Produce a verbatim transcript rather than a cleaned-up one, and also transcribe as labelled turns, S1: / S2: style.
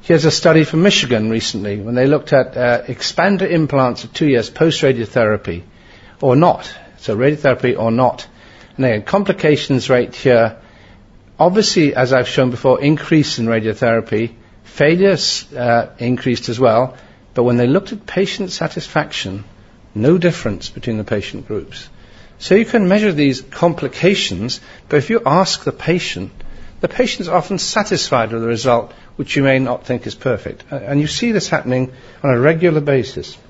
S1: Here's a study from Michigan recently when they looked at uh, expander implants at two years post-radiotherapy or not. So radiotherapy or not. And again, complications rate here, obviously, as I've shown before, increase in radiotherapy. Failures uh, increased as well. But when they looked at patient satisfaction, no difference between the patient groups. So you can measure these complications, but if you ask the patient, the patient's often satisfied with the result, which you may not think is perfect. And you see this happening on a regular basis.